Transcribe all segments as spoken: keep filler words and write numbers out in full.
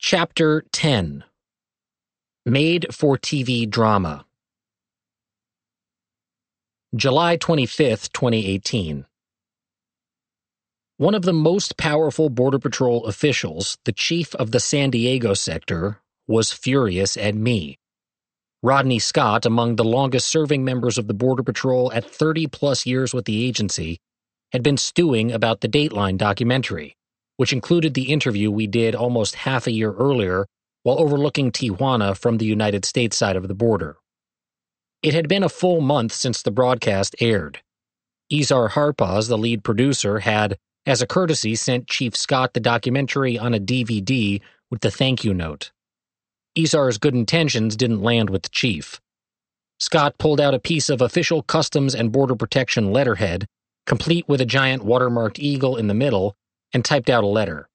Chapter ten. Made-for-T V Drama. July twenty-fifth, twenty eighteen. One of the most powerful Border Patrol officials, the chief of the San Diego sector, was furious at me. Rodney Scott, among the longest-serving members of the Border Patrol at thirty-plus years with the agency, had been stewing about the Dateline documentary, which included the interview we did almost half a year earlier while overlooking Tijuana from the United States side of the border. It had been a full month since the broadcast aired. Izar Harpaz, the lead producer, had, as a courtesy, sent Chief Scott the documentary on a D V D with the thank you note. Izar's good intentions didn't land with the chief. Scott pulled out a piece of official Customs and Border Protection letterhead, complete with a giant watermarked eagle in the middle, and typed out a letter.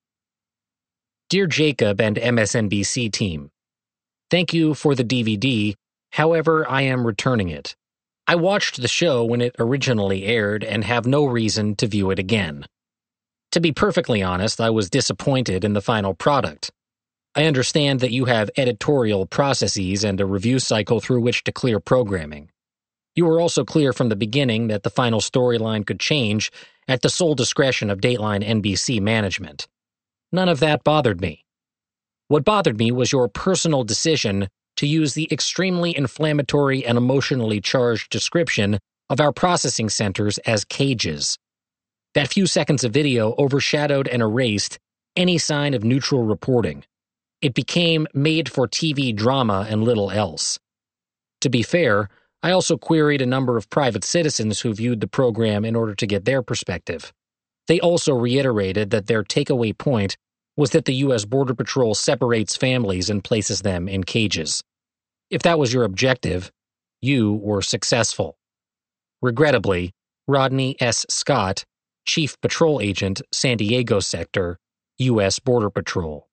Dear Jacob and M S N B C team, thank you for the D V D, however, I am returning it. I watched the show when it originally aired and have no reason to view it again. To be perfectly honest, I was disappointed in the final product. I understand that you have editorial processes and a review cycle through which to clear programming. You were also clear from the beginning that the final storyline could change at the sole discretion of Dateline N B C management. None of that bothered me. What bothered me was your personal decision to use the extremely inflammatory and emotionally charged description of our processing centers as cages. That few seconds of video overshadowed and erased any sign of neutral reporting. It became made-for-T V drama and little else. To be fair, I also queried a number of private citizens who viewed the program in order to get their perspective. They also reiterated that their takeaway point was that the U S Border Patrol separates families and places them in cages. If that was your objective, you were successful. Regrettably, Rodney S. Scott, Chief Patrol Agent, San Diego Sector, U S Border Patrol.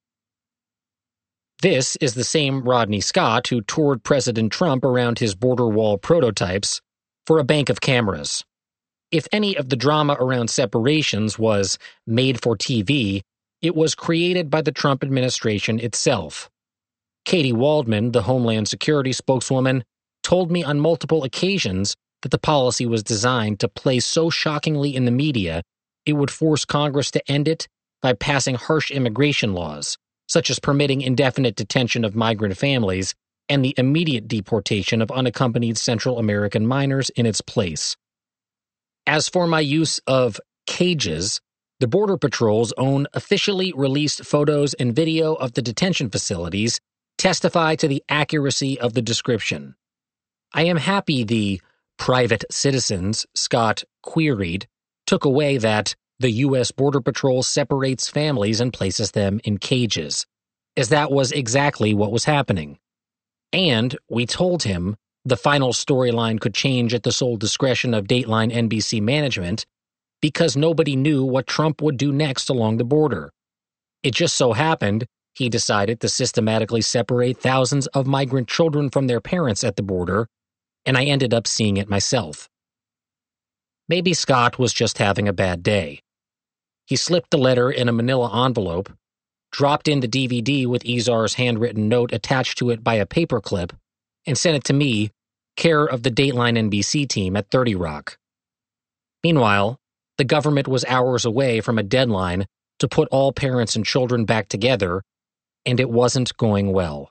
This is the same Rodney Scott who toured President Trump around his border wall prototypes for a bank of cameras. If any of the drama around separations was made for T V, it was created by the Trump administration itself. Katie Waldman, the Homeland Security spokeswoman, told me on multiple occasions that the policy was designed to play so shockingly in the media it would force Congress to end it by passing harsh immigration laws, such as permitting indefinite detention of migrant families and the immediate deportation of unaccompanied Central American minors in its place. As for my use of cages, the Border Patrol's own officially released photos and video of the detention facilities testify to the accuracy of the description. I am happy the private citizens Scott queried took away that the U S Border Patrol separates families and places them in cages, as that was exactly what was happening. And we told him the final storyline could change at the sole discretion of Dateline N B C management because nobody knew what Trump would do next along the border. It just so happened he decided to systematically separate thousands of migrant children from their parents at the border, and I ended up seeing it myself. Maybe Scott was just having a bad day. He slipped the letter in a manila envelope, dropped in the D V D with Izar's handwritten note attached to it by a paperclip, and sent it to me, care of the Dateline N B C team at thirty Rock. Meanwhile, the government was hours away from a deadline to put all parents and children back together, and it wasn't going well.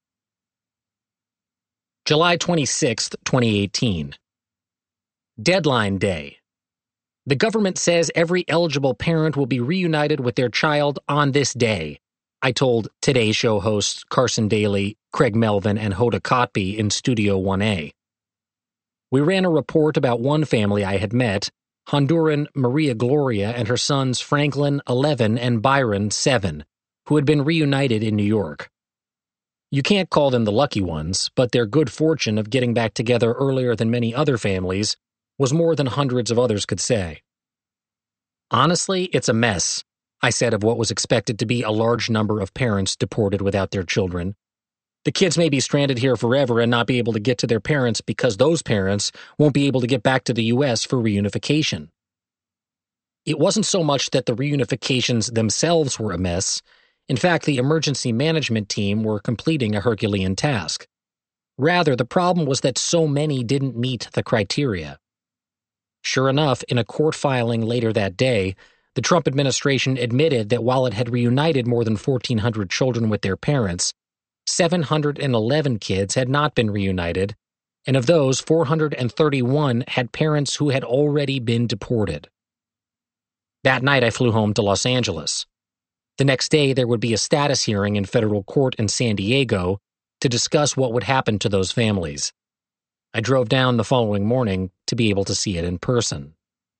July twenty-sixth, twenty eighteen. Deadline Day. The government says every eligible parent will be reunited with their child on this day, I told Today Show hosts Carson Daly, Craig Melvin, and Hoda Kotb in Studio one A. We ran a report about one family I had met, Honduran Maria Gloria and her sons Franklin, eleven, and Byron, seven, who had been reunited in New York. You can't call them the lucky ones, but their good fortune of getting back together earlier than many other families was more than hundreds of others could say. Honestly, it's a mess, I said of what was expected to be a large number of parents deported without their children. The kids may be stranded here forever and not be able to get to their parents because those parents won't be able to get back to the U S for reunification. It wasn't so much that the reunifications themselves were a mess, In fact, the emergency management team were completing a Herculean task. Rather, the problem was that so many didn't meet the criteria. Sure enough, in a court filing later that day, the Trump administration admitted that while it had reunited more than fourteen hundred children with their parents, seven hundred eleven kids had not been reunited, and of those, four hundred thirty-one had parents who had already been deported. That night, I flew home to Los Angeles. The next day, there would be a status hearing in federal court in San Diego to discuss what would happen to those families. I drove down the following morning to be able to see it in person.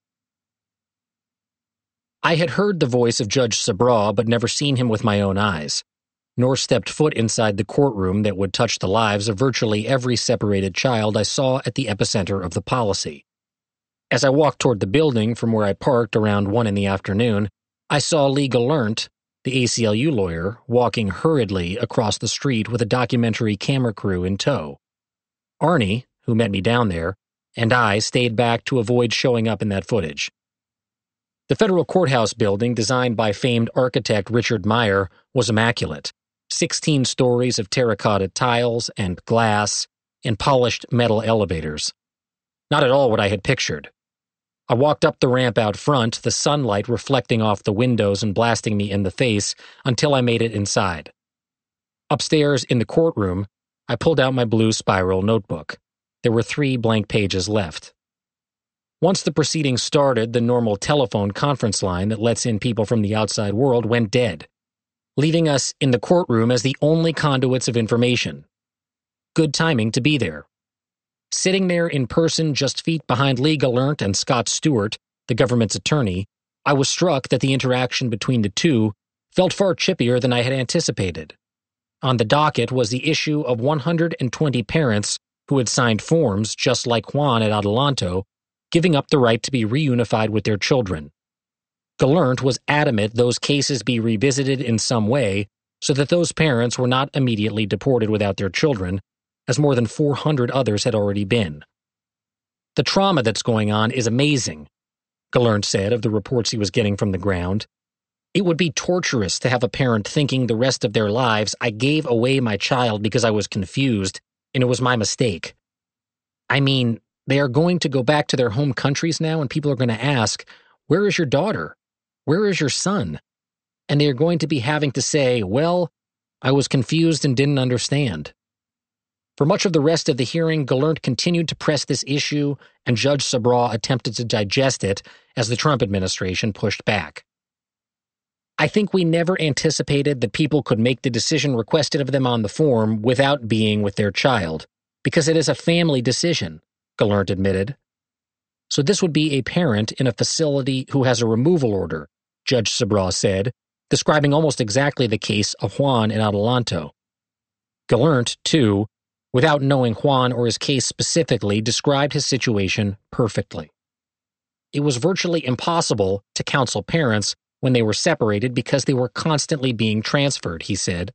I had heard the voice of Judge Subraw but never seen him with my own eyes, nor stepped foot inside the courtroom that would touch the lives of virtually every separated child I saw at the epicenter of the policy. As I walked toward the building from where I parked around one in the afternoon, I saw Lee Gelernt, the A C L U lawyer, walking hurriedly across the street with a documentary camera crew in tow. Arnie, who met me down there, and I stayed back to avoid showing up in that footage. The federal courthouse building, designed by famed architect Richard Meyer, was immaculate. Sixteen stories of terracotta tiles and glass and polished metal elevators. Not at all what I had pictured. I walked up the ramp out front, the sunlight reflecting off the windows and blasting me in the face, until I made it inside. Upstairs in the courtroom, I pulled out my blue spiral notebook. There were three blank pages left. Once the proceedings started, the normal telephone conference line that lets in people from the outside world went dead, leaving us in the courtroom as the only conduits of information. Good timing to be there. Sitting there in person just feet behind Lee Gelernt and Scott Stewart, the government's attorney, I was struck that the interaction between the two felt far chippier than I had anticipated. On the docket was the issue of one hundred twenty parents who had signed forms, just like Juan at Adelanto, giving up the right to be reunified with their children. Gelernt was adamant those cases be revisited in some way so that those parents were not immediately deported without their children, as more than four hundred others had already been. The trauma that's going on is amazing, Gelernt said of the reports he was getting from the ground. It would be torturous to have a parent thinking the rest of their lives, I gave away my child because I was confused, and it was my mistake. I mean, they are going to go back to their home countries now, and people are going to ask, where is your daughter? Where is your son? And they are going to be having to say, well, I was confused and didn't understand. For much of the rest of the hearing, Gelernt continued to press this issue, and Judge Subraw attempted to digest it as the Trump administration pushed back. I think we never anticipated that people could make the decision requested of them on the form without being with their child, because it is a family decision, Gelernt admitted. So this would be a parent in a facility who has a removal order, Judge Subraw said, describing almost exactly the case of Juan in Adelanto. Gelernt, too, without knowing Juan or his case specifically, described his situation perfectly. It was virtually impossible to counsel parents when they were separated because they were constantly being transferred, he said.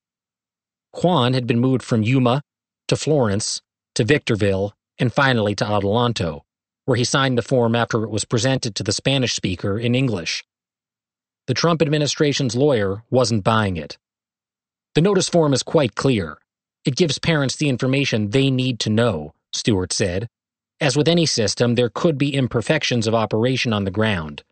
Juan had been moved from Yuma to Florence to Victorville and finally to Adelanto, where he signed the form after it was presented to the Spanish speaker in English. The Trump administration's lawyer wasn't buying it. The notice form is quite clear. It gives parents the information they need to know, Stewart said. As with any system, there could be imperfections of operation on the ground.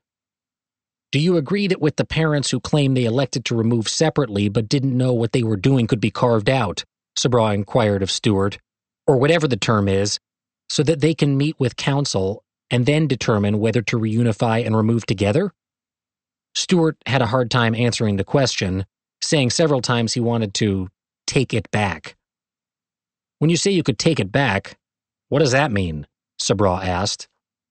Do you agree that with the parents who claim they elected to remove separately but didn't know what they were doing could be carved out, Subraw inquired of Stewart, or whatever the term is, so that they can meet with counsel and then determine whether to reunify and remove together? Stewart had a hard time answering the question, saying several times he wanted to take it back. When you say you could take it back, what does that mean? Subraw asked.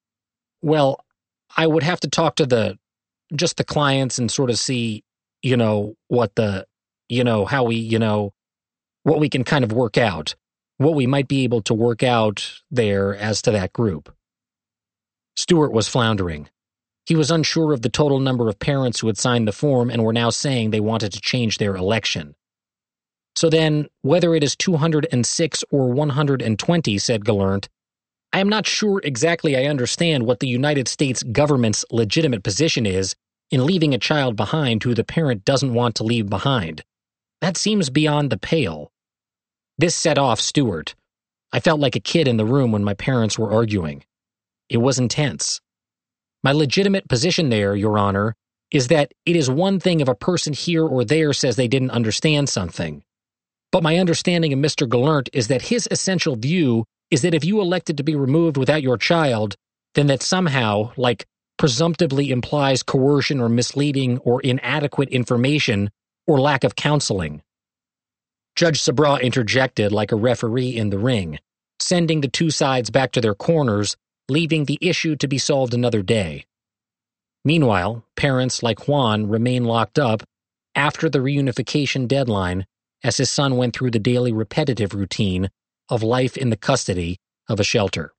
Well, I would have to talk to the, just the clients and sort of see, you know, what the, you know, how we, you know, what we can kind of work out, what we might be able to work out there as to that group. Stewart was floundering. He was unsure of the total number of parents who had signed the form and were now saying they wanted to change their election. So then, whether it is two hundred six or one hundred twenty, said Gelernt, I am not sure exactly I understand what the United States government's legitimate position is in leaving a child behind who the parent doesn't want to leave behind. That seems beyond the pale. This set off Stewart. I felt like a kid in the room when my parents were arguing. It was intense. My legitimate position there, Your Honor, is that it is one thing if a person here or there says they didn't understand something. But my understanding of Mister Gallant is that his essential view is that if you elected to be removed without your child, then that somehow, like, presumptively implies coercion or misleading or inadequate information or lack of counseling. Judge Sabra interjected like a referee in the ring, sending the two sides back to their corners, leaving the issue to be solved another day. Meanwhile, parents like Juan remain locked up after the reunification deadline as his son went through the daily repetitive routine of life in the custody of a shelter.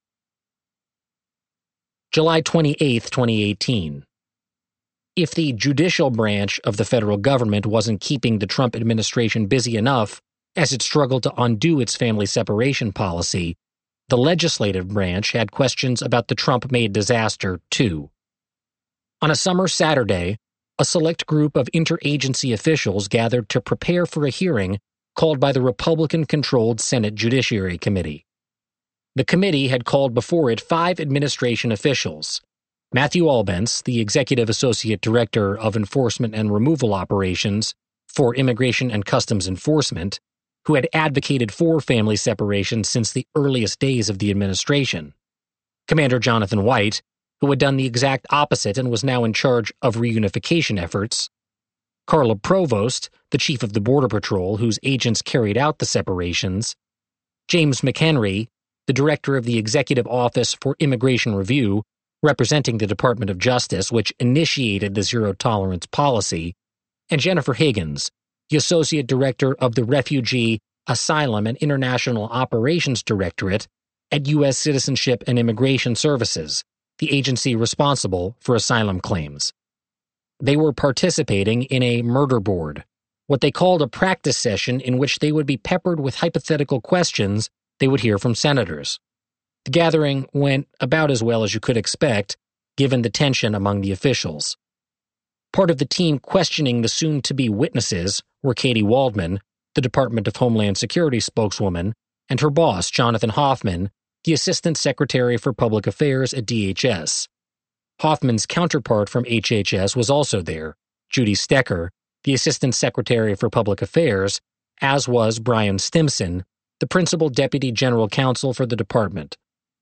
July twenty-eighth, twenty eighteen. If the judicial branch of the federal government wasn't keeping the Trump administration busy enough as it struggled to undo its family separation policy, the legislative branch had questions about the Trump-made disaster, too. On a summer Saturday, a select group of interagency officials gathered to prepare for a hearing called by the Republican-controlled Senate Judiciary Committee. The committee had called before it five administration officials: Matthew Albence, the Executive Associate Director of Enforcement and Removal Operations for Immigration and Customs Enforcement, who had advocated for family separation since the earliest days of the administration; Commander Jonathan White, who had done the exact opposite and was now in charge of reunification efforts; Carla Provost, the chief of the Border Patrol whose agents carried out the separations; James McHenry, the director of the Executive Office for Immigration Review, representing the Department of Justice, which initiated the zero-tolerance policy; and Jennifer Higgins, the associate director of the Refugee, Asylum, and International Operations Directorate at U S Citizenship and Immigration Services, the agency responsible for asylum claims. They were participating in a murder board, what they called a practice session in which they would be peppered with hypothetical questions they would hear from senators. The gathering went about as well as you could expect, given the tension among the officials. Part of the team questioning the soon-to-be witnesses were Katie Waldman, the Department of Homeland Security spokeswoman, and her boss, Jonathan Hoffman, the Assistant Secretary for Public Affairs at D H S. Hoffman's counterpart from H H S was also there, Judy Stecker, the Assistant Secretary for Public Affairs, as was Brian Stimson, the Principal Deputy General Counsel for the department.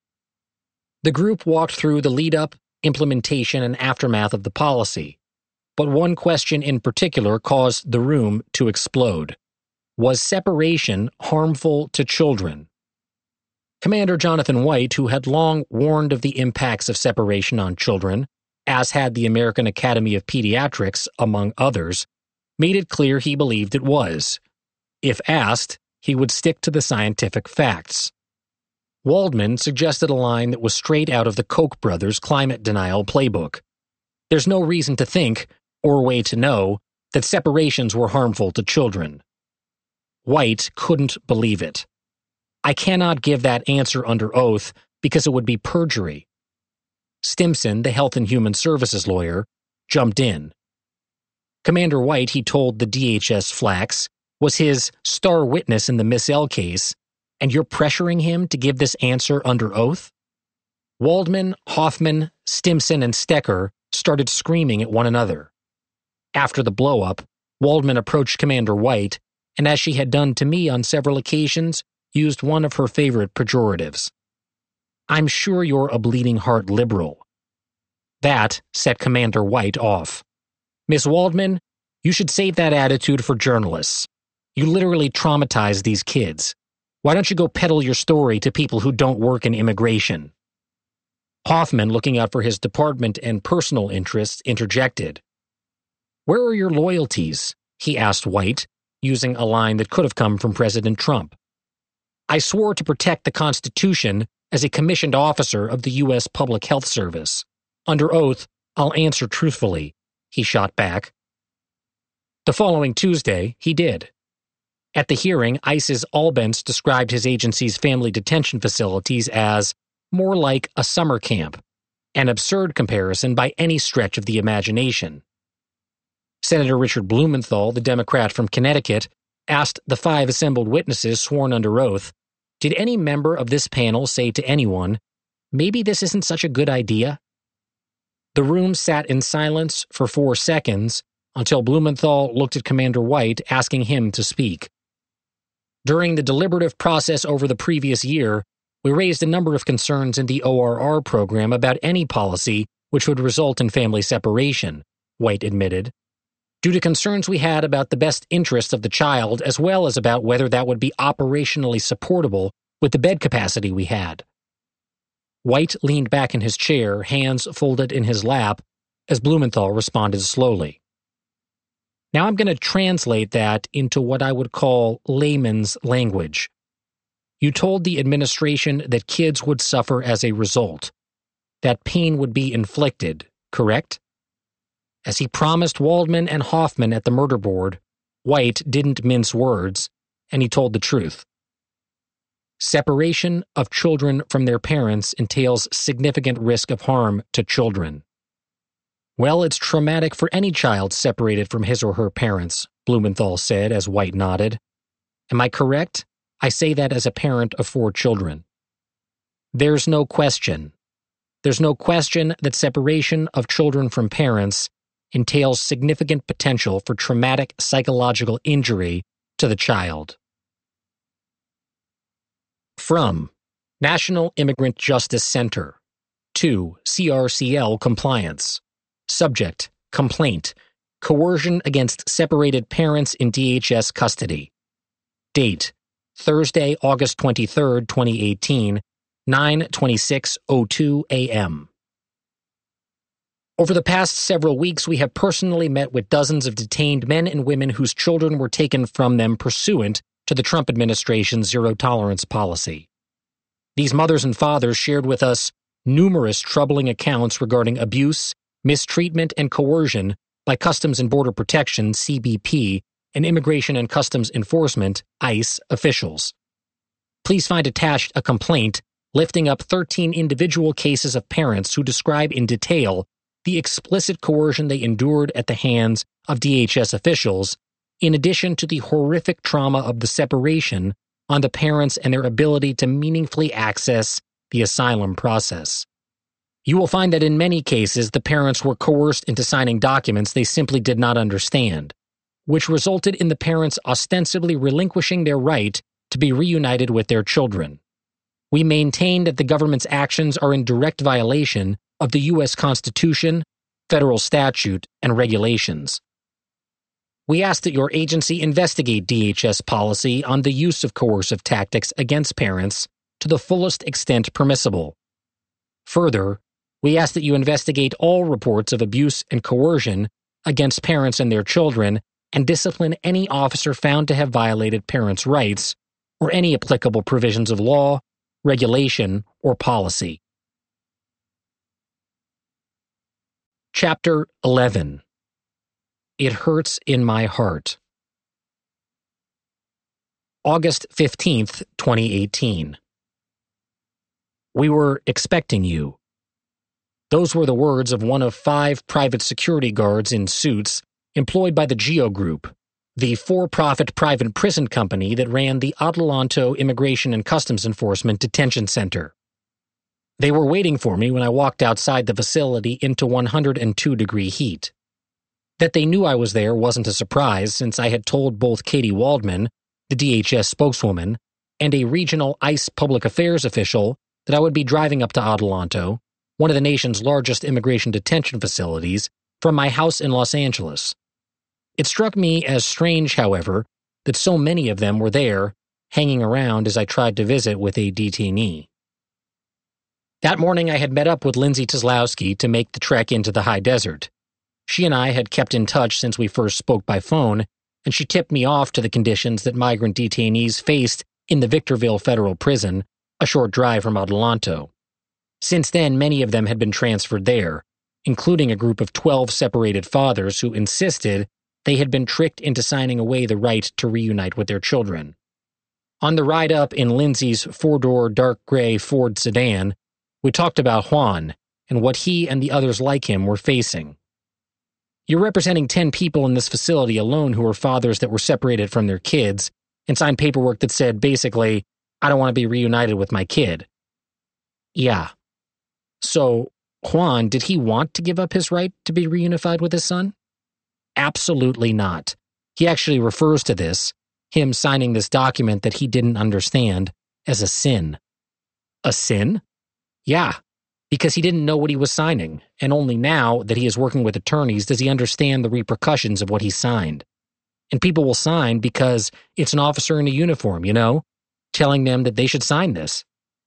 The group walked through the lead-up, implementation, and aftermath of the policy, but one question in particular caused the room to explode. Was separation harmful to children? Commander Jonathan White, who had long warned of the impacts of separation on children, as had the American Academy of Pediatrics, among others, made it clear he believed it was. If asked, he would stick to the scientific facts. Waldman suggested a line that was straight out of the Koch brothers' climate denial playbook. There's no reason to think, or way to know, that separations were harmful to children. White couldn't believe it. I cannot give that answer under oath because it would be perjury. Stimson, the Health and Human Services lawyer, jumped in. Commander White, he told the D H S Flax, was his star witness in the Miss L case, and you're pressuring him to give this answer under oath? Waldman, Hoffman, Stimson, and Stecker started screaming at one another. After the blow-up, Waldman approached Commander White, and as she had done to me on several occasions, used one of her favorite pejoratives. I'm sure you're a bleeding heart liberal. That set Commander White off. Miss Waldman, you should save that attitude for journalists. You literally traumatized these kids. Why don't you go peddle your story to people who don't work in immigration? Hoffman, looking out for his department and personal interests, interjected. Where are your loyalties? He asked White, using a line that could have come from President Trump. I swore to protect the Constitution as a commissioned officer of the U S Public Health Service. Under oath, I'll answer truthfully, he shot back. The following Tuesday, he did. At the hearing, ICE's Albence described his agency's family detention facilities as more like a summer camp, an absurd comparison by any stretch of the imagination. Senator Richard Blumenthal, the Democrat from Connecticut, asked the five assembled witnesses sworn under oath, "Did any member of this panel say to anyone, 'Maybe this isn't such a good idea'?" The room sat in silence for four seconds until Blumenthal looked at Commander White, asking him to speak. During the deliberative process over the previous year, we raised a number of concerns in the O R R program about any policy which would result in family separation, White admitted, due to concerns we had about the best interests of the child as well as about whether that would be operationally supportable with the bed capacity we had. White leaned back in his chair, hands folded in his lap, as Blumenthal responded slowly. Now I'm going to translate that into what I would call layman's language. You told the administration that kids would suffer as a result, that pain would be inflicted, correct? As he promised Waldman and Hoffman at the murder board, White didn't mince words, and he told the truth. Separation of children from their parents entails significant risk of harm to children. Well, it's traumatic for any child separated from his or her parents, Blumenthal said as White nodded. Am I correct? I say that as a parent of four children. There's no question. There's no question that separation of children from parents entails significant potential for traumatic psychological injury to the child. From National Immigrant Justice Center to C R C L Compliance. Subject, Complaint, Coercion against Separated Parents in D H S Custody. Date, Thursday, August twenty-third, twenty eighteen, nine twenty-six oh two a.m. Over the past several weeks, we have personally met with dozens of detained men and women whose children were taken from them pursuant to the Trump administration's zero-tolerance policy. These mothers and fathers shared with us numerous troubling accounts regarding abuse, mistreatment, and coercion by Customs and Border Protection, C B P, and Immigration and Customs Enforcement, ICE, officials. Please find attached a complaint lifting up thirteen individual cases of parents who describe in detail the explicit coercion they endured at the hands of D H S officials, in addition to the horrific trauma of the separation on the parents and their ability to meaningfully access the asylum process. You will find that in many cases the parents were coerced into signing documents they simply did not understand, which resulted in the parents ostensibly relinquishing their right to be reunited with their children. We maintain that the government's actions are in direct violation of the U S Constitution, federal statute, and regulations. We ask that your agency investigate D H S policy on the use of coercive tactics against parents to the fullest extent permissible. Further, we ask that you investigate all reports of abuse and coercion against parents and their children and discipline any officer found to have violated parents' rights or any applicable provisions of law, regulation, or policy. Chapter eleven. It Hurts in My Heart. August fifteenth, twenty eighteen. We were expecting you. Those were the words of one of five private security guards in suits employed by the Geo Group, the for-profit private prison company that ran the Adelanto Immigration and Customs Enforcement Detention Center. They were waiting for me when I walked outside the facility into one hundred two degree heat. That they knew I was there wasn't a surprise, since I had told both Katie Waldman, the D H S spokeswoman, and a regional ICE public affairs official that I would be driving up to Adelanto, one of the nation's largest immigration detention facilities, from my house in Los Angeles. It struck me as strange, however, that so many of them were there, hanging around as I tried to visit with a detainee. That morning I had met up with Lindsay Kozlowski to make the trek into the high desert. She and I had kept in touch since we first spoke by phone, and she tipped me off to the conditions that migrant detainees faced in the Victorville Federal Prison, a short drive from Adelanto. Since then, many of them had been transferred there, including a group of twelve separated fathers who insisted they had been tricked into signing away the right to reunite with their children. On the ride up in Lindsay's four-door dark gray Ford sedan, we talked about Juan and what he and the others like him were facing. You're representing ten people in this facility alone who were fathers that were separated from their kids and signed paperwork that said, basically, I don't want to be reunited with my kid. Yeah. So, Juan, did he want to give up his right to be reunified with his son? Absolutely not. He actually refers to this, him signing this document that he didn't understand, as a sin. A sin? Yeah, because he didn't know what he was signing, and only now that he is working with attorneys does he understand the repercussions of what he signed. And people will sign because it's an officer in a uniform, you know, telling them that they should sign this.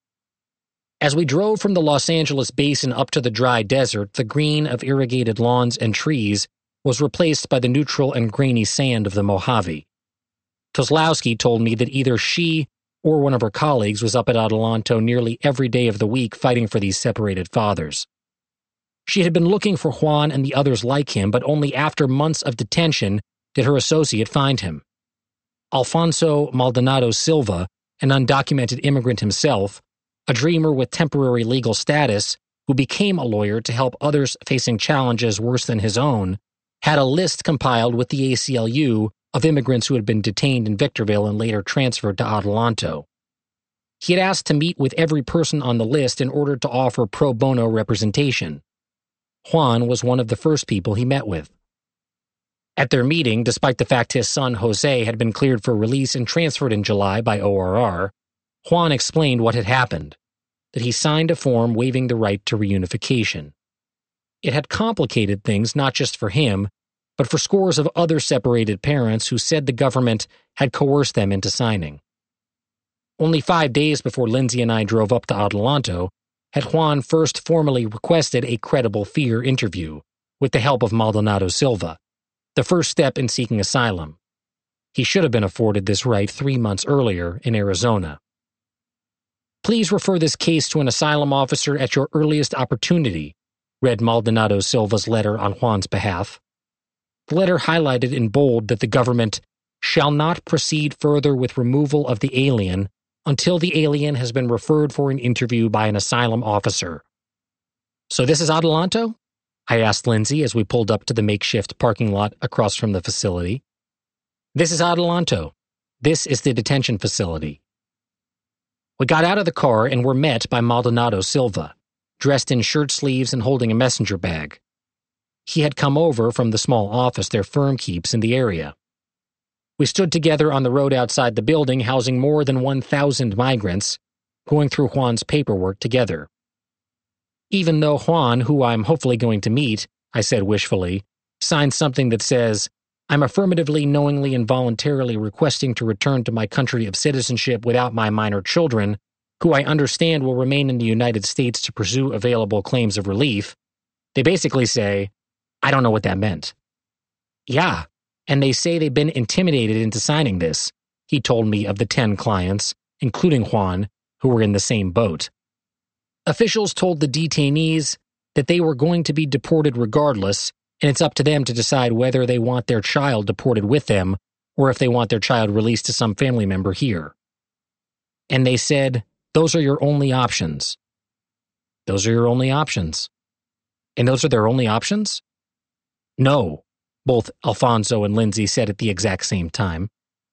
As we drove from the Los Angeles basin up to the dry desert, the green of irrigated lawns and trees was replaced by the neutral and grainy sand of the Mojave. Kozlowski told me that either she or one of her colleagues was up at Adelanto nearly every day of the week fighting for these separated fathers. She had been looking for Juan and the others like him, but only after months of detention did her associate find him. Alfonso Maldonado Silva, an undocumented immigrant himself, a dreamer with temporary legal status who became a lawyer to help others facing challenges worse than his own, had a list compiled with the A C L U of immigrants who had been detained in Victorville and later transferred to Adelanto. He had asked to meet with every person on the list in order to offer pro bono representation. Juan was one of the first people he met with. At their meeting, despite the fact his son Jose had been cleared for release and transferred in July by O R R, Juan explained what had happened, that he signed a form waiving the right to reunification. It had complicated things not just for him, but for scores of other separated parents who said the government had coerced them into signing. Only five days before Lindsay and I drove up to Adelanto, had Juan first formally requested a credible fear interview with the help of Maldonado Silva, the first step in seeking asylum. He should have been afforded this right three months earlier in Arizona. Please refer this case to an asylum officer at your earliest opportunity, read Maldonado Silva's letter on Juan's behalf. The letter highlighted in bold that the government shall not proceed further with removal of the alien until the alien has been referred for an interview by an asylum officer. So this is Adelanto? I asked Lindsay as we pulled up to the makeshift parking lot across from the facility. This is Adelanto. This is the detention facility. We got out of the car and were met by Maldonado Silva, dressed in shirt sleeves and holding a messenger bag. He had come over from the small office their firm keeps in the area. We stood together on the road outside the building housing more than one thousand migrants, going through Juan's paperwork together. Even though Juan, who I'm hopefully going to meet, I said wishfully, signed something that says, I'm affirmatively, knowingly, and voluntarily requesting to return to my country of citizenship without my minor children, who I understand will remain in the United States to pursue available claims of relief, they basically say, I don't know what that meant. Yeah, and they say they've been intimidated into signing this, he told me of the ten clients, including Juan, who were in the same boat. Officials told the detainees that they were going to be deported regardless, and it's up to them to decide whether they want their child deported with them or if they want their child released to some family member here. And they said, those are your only options. Those are your only options. And those are their only options? No, both Alfonso and Lindsay said at the exact same time.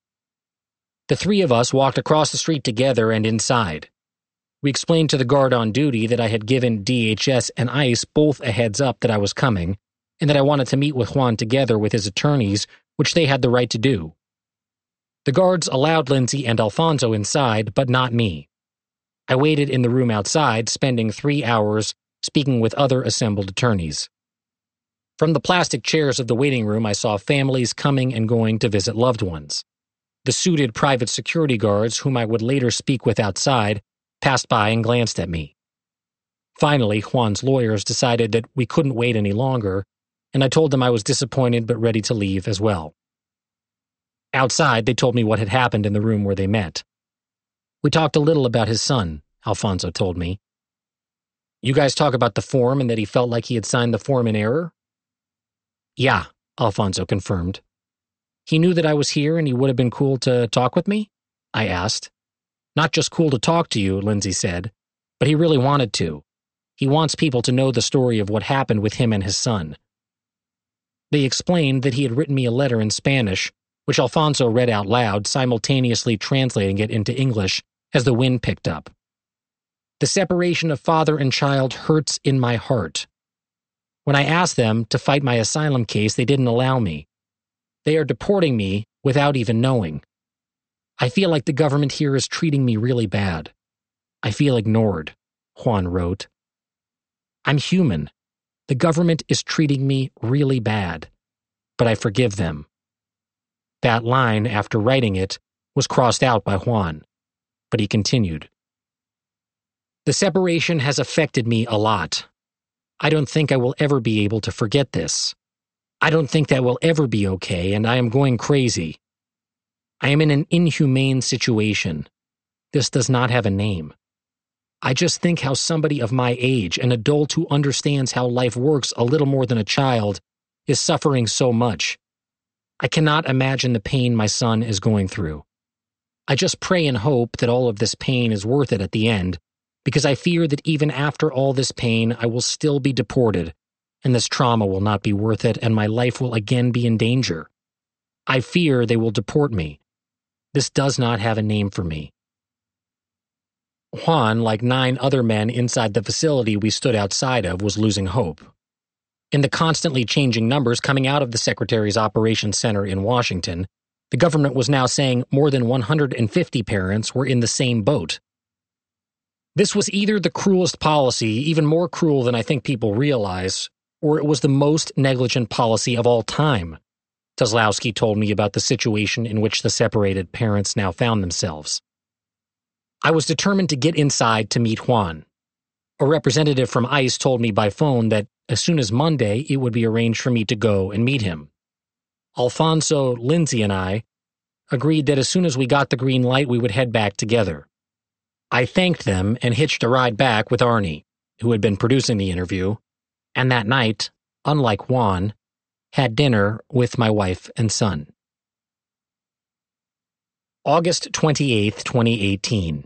The three of us walked across the street together and inside. We explained to the guard on duty that I had given D H S and ICE both a heads up that I was coming, and that I wanted to meet with Juan together with his attorneys, which they had the right to do. The guards allowed Lindsay and Alfonso inside, but not me. I waited in the room outside, spending three hours speaking with other assembled attorneys. From the plastic chairs of the waiting room, I saw families coming and going to visit loved ones. The suited private security guards, whom I would later speak with outside, passed by and glanced at me. Finally, Juan's lawyers decided that we couldn't wait any longer, and I told them I was disappointed but ready to leave as well. Outside, they told me what had happened in the room where they met. We talked a little about his son, Alfonso told me. You guys talk about the form and that he felt like he had signed the form in error? Yeah, Alfonso confirmed. He knew that I was here and he would have been cool to talk with me? I asked. Not just cool to talk to you, Lindsay said, but he really wanted to. He wants people to know the story of what happened with him and his son. They explained that he had written me a letter in Spanish, which Alfonso read out loud, simultaneously translating it into English as the wind picked up. The separation of father and child hurts in my heart. When I asked them to fight my asylum case, they didn't allow me. They are deporting me without even knowing. I feel like the government here is treating me really bad. I feel ignored, Juan wrote. I'm human. The government is treating me really bad, but I forgive them. That line, after writing it, was crossed out by Juan, but he continued. The separation has affected me a lot. I don't think I will ever be able to forget this. I don't think that will ever be okay, and I am going crazy. I am in an inhumane situation. This does not have a name. I just think how somebody of my age, an adult who understands how life works a little more than a child, is suffering so much. I cannot imagine the pain my son is going through. I just pray and hope that all of this pain is worth it at the end, because I fear that even after all this pain, I will still be deported, and this trauma will not be worth it, and my life will again be in danger. I fear they will deport me. This does not have a name for me. Juan, like nine other men inside the facility we stood outside of, was losing hope. In the constantly changing numbers coming out of the Secretary's Operations Center in Washington, the government was now saying more than one hundred fifty parents were in the same boat. This was either the cruelest policy, even more cruel than I think people realize, or it was the most negligent policy of all time. Kozlowski told me about the situation in which the separated parents now found themselves. I was determined to get inside to meet Juan. A representative from ICE told me by phone that as soon as Monday, it would be arranged for me to go and meet him. Alfonso, Lindsay, and I agreed that as soon as we got the green light, we would head back together. I thanked them and hitched a ride back with Arnie, who had been producing the interview, and that night, unlike Juan, had dinner with my wife and son. August twenty-eighth, twenty eighteen.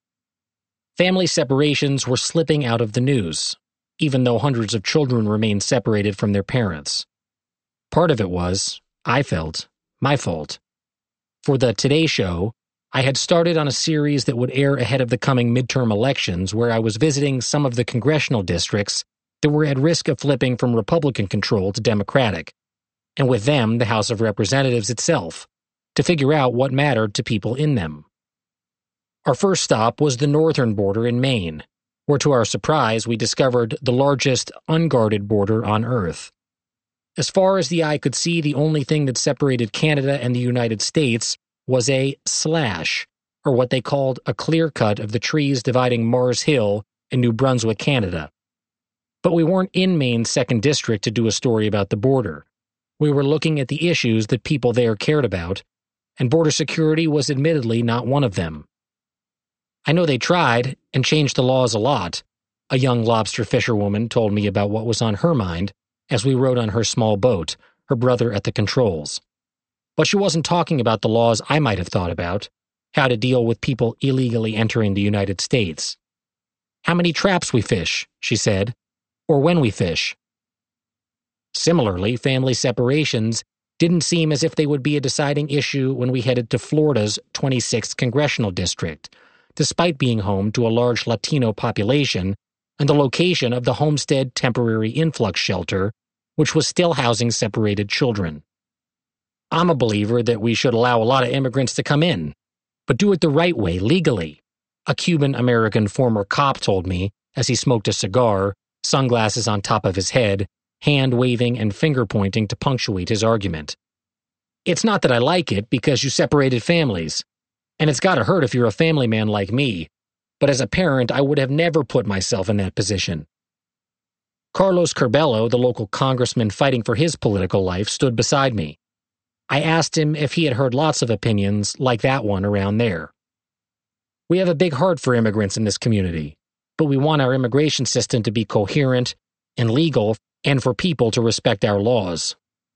Family separations were slipping out of the news, even though hundreds of children remained separated from their parents. Part of it was, I felt, my fault. For the Today Show, I had started on a series that would air ahead of the coming midterm elections where I was visiting some of the congressional districts that were at risk of flipping from Republican control to Democratic, and with them the House of Representatives itself, to figure out what mattered to people in them. Our first stop was the northern border in Maine, where to our surprise we discovered the largest unguarded border on Earth. As far as the eye could see, the only thing that separated Canada and the United States was a slash, or what they called a clear cut of the trees dividing Mars Hill and New Brunswick, Canada. But we weren't in Maine's second District to do a story about the border. We were looking at the issues that people there cared about, and border security was admittedly not one of them. I know they tried and changed the laws a lot, a young lobster fisherwoman told me about what was on her mind as we rode on her small boat, her brother at the controls. But she wasn't talking about the laws I might have thought about, how to deal with people illegally entering the United States. How many traps we fish, she said, or when we fish. Similarly, family separations didn't seem as if they would be a deciding issue when we headed to Florida's twenty-sixth Congressional District, despite being home to a large Latino population and the location of the Homestead Temporary Influx Shelter, which was still housing separated children. I'm a believer that we should allow a lot of immigrants to come in, but do it the right way, legally, a Cuban-American former cop told me as he smoked a cigar, sunglasses on top of his head, hand-waving and finger-pointing to punctuate his argument. It's not that I like it because you separated families, and it's gotta hurt if you're a family man like me, but as a parent I would have never put myself in that position. Carlos Curbelo, the local congressman fighting for his political life, stood beside me. I asked him if he had heard lots of opinions like that one around there. We have a big heart for immigrants in this community, but we want our immigration system to be coherent and legal and for people to respect our laws.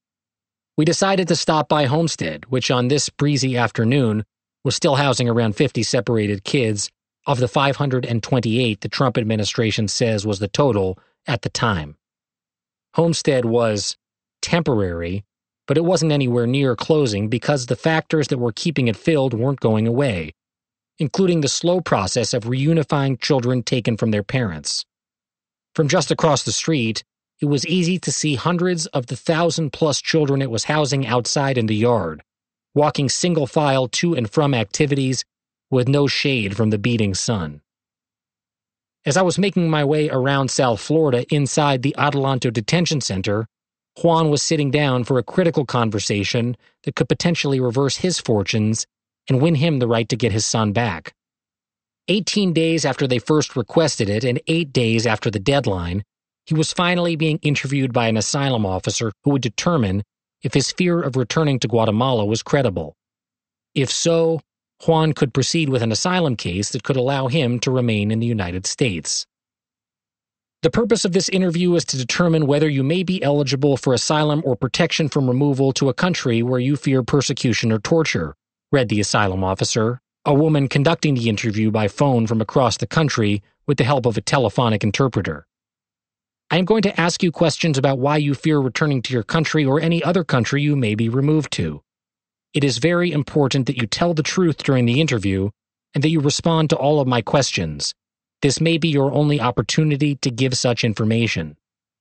We decided to stop by Homestead, which on this breezy afternoon was still housing around fifty separated kids of the five hundred twenty-eight the Trump administration says was the total at the time. Homestead was, temporary, but it wasn't anywhere near closing because the factors that were keeping it filled weren't going away, including the slow process of reunifying children taken from their parents. From just across the street, it was easy to see hundreds of the thousand-plus children it was housing outside in the yard, walking single file to and from activities with no shade from the beating sun. As I was making my way around South Florida inside the Adelanto Detention Center, Juan was sitting down for a critical conversation that could potentially reverse his fortunes and win him the right to get his son back. Eighteen days after they first requested it and eight days after the deadline, he was finally being interviewed by an asylum officer who would determine if his fear of returning to Guatemala was credible. If so, Juan could proceed with an asylum case that could allow him to remain in the United States. The purpose of this interview is to determine whether you may be eligible for asylum or protection from removal to a country where you fear persecution or torture, read the asylum officer, a woman conducting the interview by phone from across the country with the help of a telephonic interpreter. I am going to ask you questions about why you fear returning to your country or any other country you may be removed to. It is very important that you tell the truth during the interview and that you respond to all of my questions. This may be your only opportunity to give such information.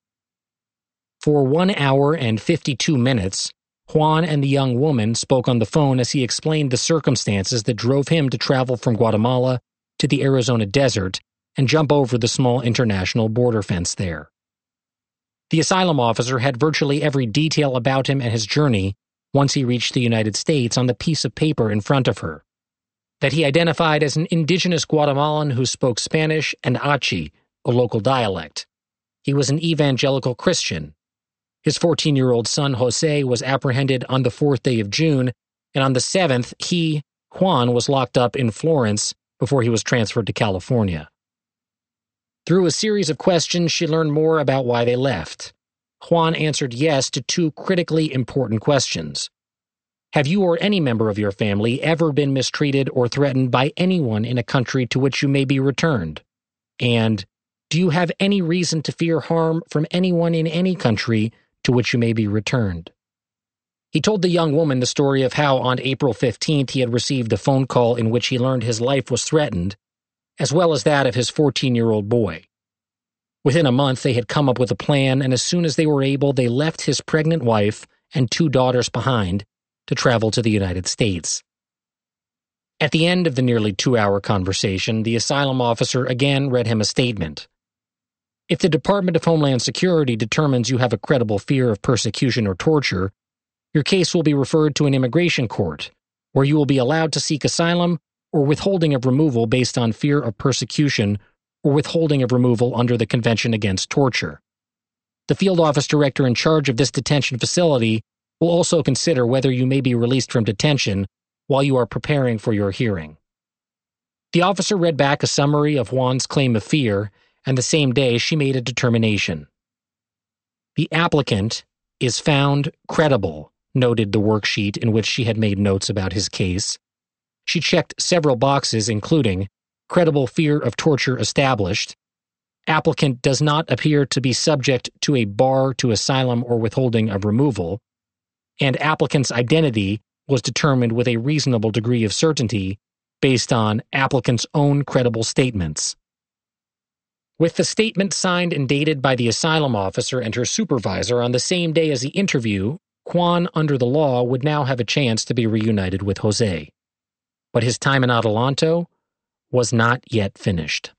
For one hour and fifty-two minutes, Juan and the young woman spoke on the phone as he explained the circumstances that drove him to travel from Guatemala to the Arizona desert and jump over the small international border fence there. The asylum officer had virtually every detail about him and his journey once he reached the United States on the piece of paper in front of her. That he identified as an indigenous Guatemalan who spoke Spanish and Achi, a local dialect. He was an evangelical Christian. His fourteen-year-old son Jose was apprehended on the fourth day of June, and on the seventh, he, Juan, was locked up in Florence before he was transferred to California. Through a series of questions, she learned more about why they left. Juan answered yes to two critically important questions. Have you or any member of your family ever been mistreated or threatened by anyone in a country to which you may be returned? And do you have any reason to fear harm from anyone in any country to which you may be returned? He told the young woman the story of how on April fifteenth he had received a phone call in which he learned his life was threatened, as well as that of his fourteen-year-old boy. Within a month, they had come up with a plan, and as soon as they were able, they left his pregnant wife and two daughters behind to travel to the United States. At the end of the nearly two-hour conversation, the asylum officer again read him a statement. If the Department of Homeland Security determines you have a credible fear of persecution or torture, your case will be referred to an immigration court, where you will be allowed to seek asylum or withholding of removal based on fear of persecution or withholding of removal under the Convention Against Torture. The field office director in charge of this detention facility will also consider whether you may be released from detention while you are preparing for your hearing. The officer read back a summary of Juan's claim of fear, and the same day she made a determination. The applicant is found credible, noted the worksheet in which she had made notes about his case. She checked several boxes, including credible fear of torture established, applicant does not appear to be subject to a bar to asylum or withholding of removal, and applicant's identity was determined with a reasonable degree of certainty based on applicant's own credible statements. With the statement signed and dated by the asylum officer and her supervisor on the same day as the interview, Juan, under the law, would now have a chance to be reunited with Jose. But his time in Adelanto was not yet finished.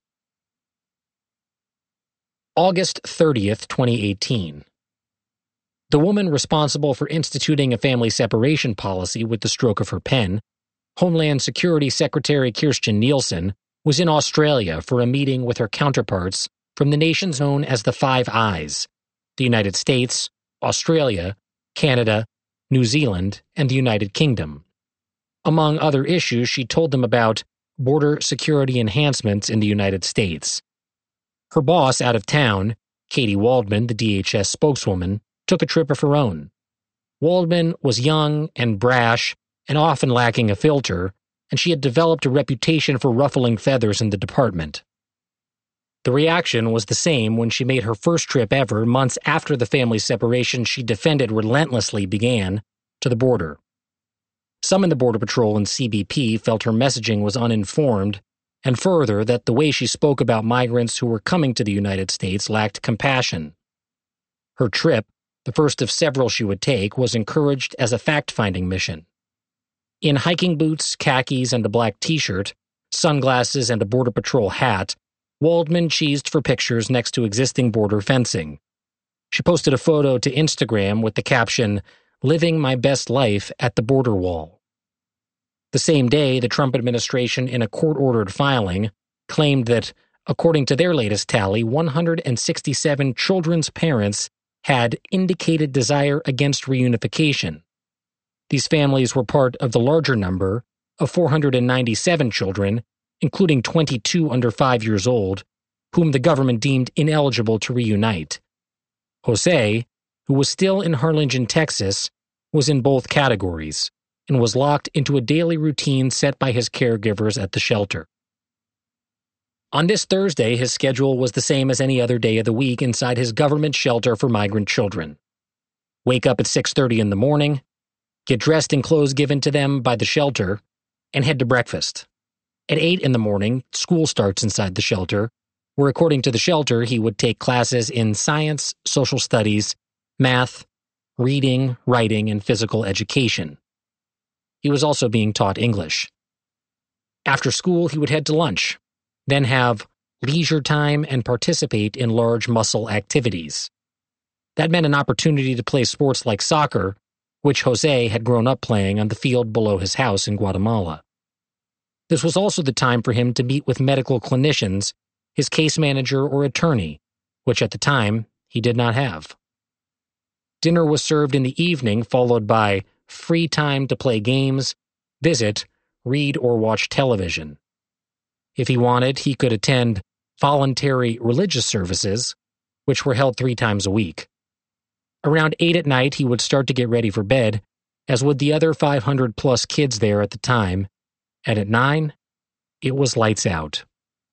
August thirtieth, twenty eighteen. The woman responsible for instituting a family separation policy with the stroke of her pen, Homeland Security Secretary Kirstjen Nielsen, was in Australia for a meeting with her counterparts from the nations known as the Five Eyes, the United States, Australia, Canada, New Zealand, and the United Kingdom. Among other issues, she told them about border security enhancements in the United States. Her boss out of town, Katie Waldman, the D H S spokeswoman, took a trip of her own. Waldman was young and brash and often lacking a filter, and she had developed a reputation for ruffling feathers in the department. The reaction was the same when she made her first trip ever, months after the family separation she defended relentlessly began, to the border. Some in the Border Patrol and C B P felt her messaging was uninformed, and further that the way she spoke about migrants who were coming to the United States lacked compassion. Her trip, the first of several she would take, was encouraged as a fact-finding mission. In hiking boots, khakis, and a black t-shirt, sunglasses, and a Border Patrol hat, Waldman cheesed for pictures next to existing border fencing. She posted a photo to Instagram with the caption, "Living my best life at the border wall." The same day, the Trump administration, in a court-ordered filing, claimed that, according to their latest tally, one hundred sixty-seven children's parents had indicated desire against reunification. These families were part of the larger number of four hundred ninety-seven children, including twenty-two under five years old, whom the government deemed ineligible to reunite. Jose, who was still in Harlingen, Texas, was in both categories and was locked into a daily routine set by his caregivers at the shelter. On this Thursday, his schedule was the same as any other day of the week inside his government shelter for migrant children. Wake up at six thirty in the morning, get dressed in clothes given to them by the shelter, and head to breakfast. At eight in the morning, school starts inside the shelter, where according to the shelter, he would take classes in science, social studies, math, reading, writing, and physical education. He was also being taught English. After school, he would head to lunch, then have leisure time and participate in large muscle activities. That meant an opportunity to play sports like soccer, which Jose had grown up playing on the field below his house in Guatemala. This was also the time for him to meet with medical clinicians, his case manager or attorney, which at the time he did not have. Dinner was served in the evening, followed by free time to play games, visit, read, or watch television. If he wanted, he could attend voluntary religious services, which were held three times a week. Around eight at night, he would start to get ready for bed, as would the other five hundred plus kids there at the time, and at nine, it was lights out.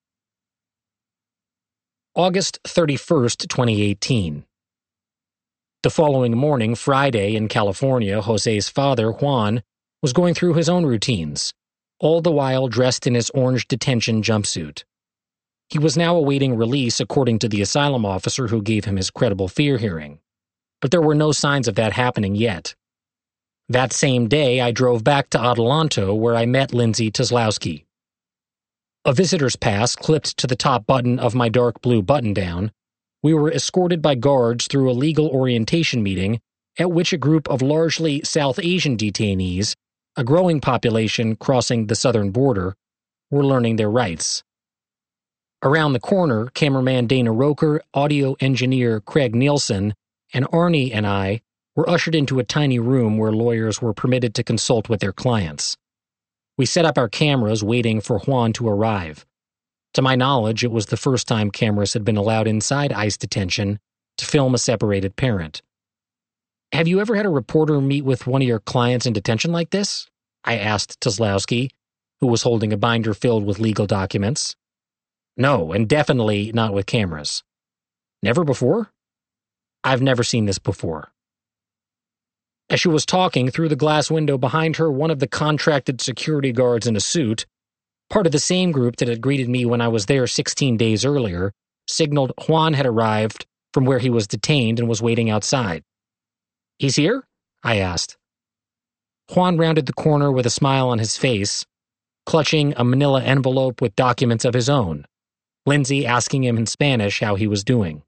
August thirty-first, twenty eighteen. The following morning, Friday, in California, Jose's father, Juan, was going through his own routines, all the while dressed in his orange detention jumpsuit. He was now awaiting release according to the asylum officer who gave him his credible fear hearing, but there were no signs of that happening yet. That same day, I drove back to Adelanto, where I met Lindsay Kozlowski. A visitor's pass clipped to the top button of my dark blue button-down, we were escorted by guards through a legal orientation meeting at which a group of largely South Asian detainees, a growing population crossing the southern border, were learning their rights. Around the corner, cameraman Dana Roker, audio engineer Craig Nielsen, and Arnie and I were ushered into a tiny room where lawyers were permitted to consult with their clients. We set up our cameras waiting for Juan to arrive. To my knowledge, it was the first time cameras had been allowed inside ICE detention to film a separated parent. "Have you ever had a reporter meet with one of your clients in detention like this?" I asked Kozlowski, who was holding a binder filled with legal documents. "No, and definitely not with cameras." "Never before?" "I've never seen this before." As she was talking, through the glass window behind her, one of the contracted security guards in a suit, part of the same group that had greeted me when I was there sixteen days earlier, signaled Juan had arrived from where he was detained and was waiting outside. "He's here?" I asked. Juan rounded the corner with a smile on his face, clutching a manila envelope with documents of his own, Lindsay asking him in Spanish how he was doing.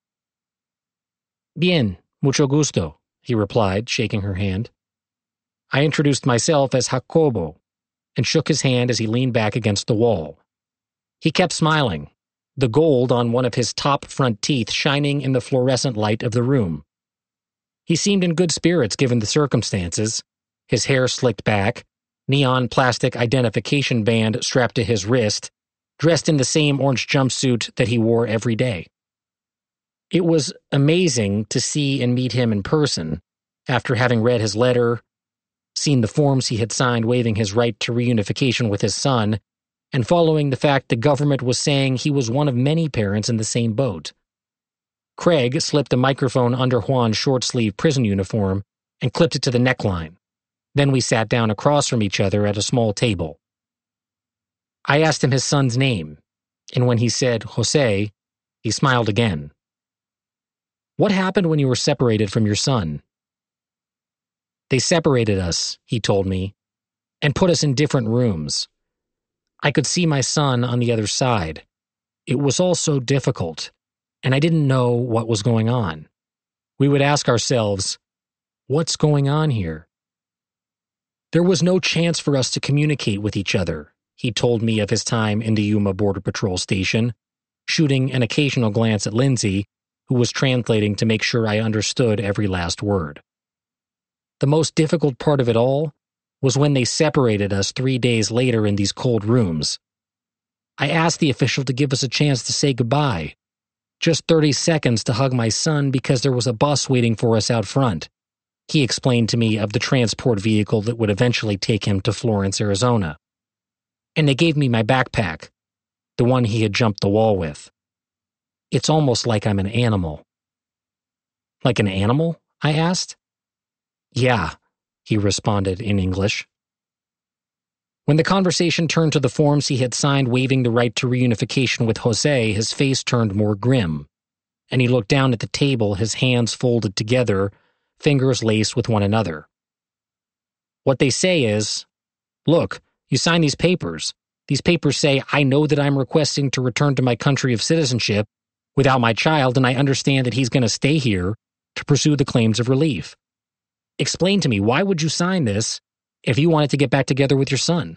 "Bien, mucho gusto," he replied, shaking her hand. I introduced myself as Jacobo and shook his hand as he leaned back against the wall. He kept smiling, the gold on one of his top front teeth shining in the fluorescent light of the room. He seemed in good spirits given the circumstances, his hair slicked back, neon plastic identification band strapped to his wrist, dressed in the same orange jumpsuit that he wore every day. It was amazing to see and meet him in person, after having read his letter, seen the forms he had signed waiving his right to reunification with his son, and following the fact the government was saying he was one of many parents in the same boat. Craig slipped a microphone under Juan's short-sleeved prison uniform and clipped it to the neckline. Then we sat down across from each other at a small table. I asked him his son's name, and when he said Jose, he smiled again. What happened when you were separated from your son? They separated us, he told me, and put us in different rooms. I could see my son on the other side. It was all so difficult, and I didn't know what was going on. We would ask ourselves, what's going on here? There was no chance for us to communicate with each other, he told me of his time in the Yuma Border Patrol station, shooting an occasional glance at Lindsay, who was translating to make sure I understood every last word. The most difficult part of it all was when they separated us three days later in these cold rooms. I asked the official to give us a chance to say goodbye, just thirty seconds to hug my son because there was a bus waiting for us out front. He explained to me of the transport vehicle that would eventually take him to Florence, Arizona. And they gave me my backpack, the one he had jumped the wall with. It's almost like I'm an animal. Like an animal? I asked. Yeah, he responded in English. When the conversation turned to the forms he had signed waiving the right to reunification with Jose, his face turned more grim, and he looked down at the table, his hands folded together, fingers laced with one another. What they say is, look, you sign these papers. These papers say I know that I'm requesting to return to my country of citizenship without my child, and I understand that he's going to stay here to pursue the claims of relief. Explain to me, why would you sign this if you wanted to get back together with your son?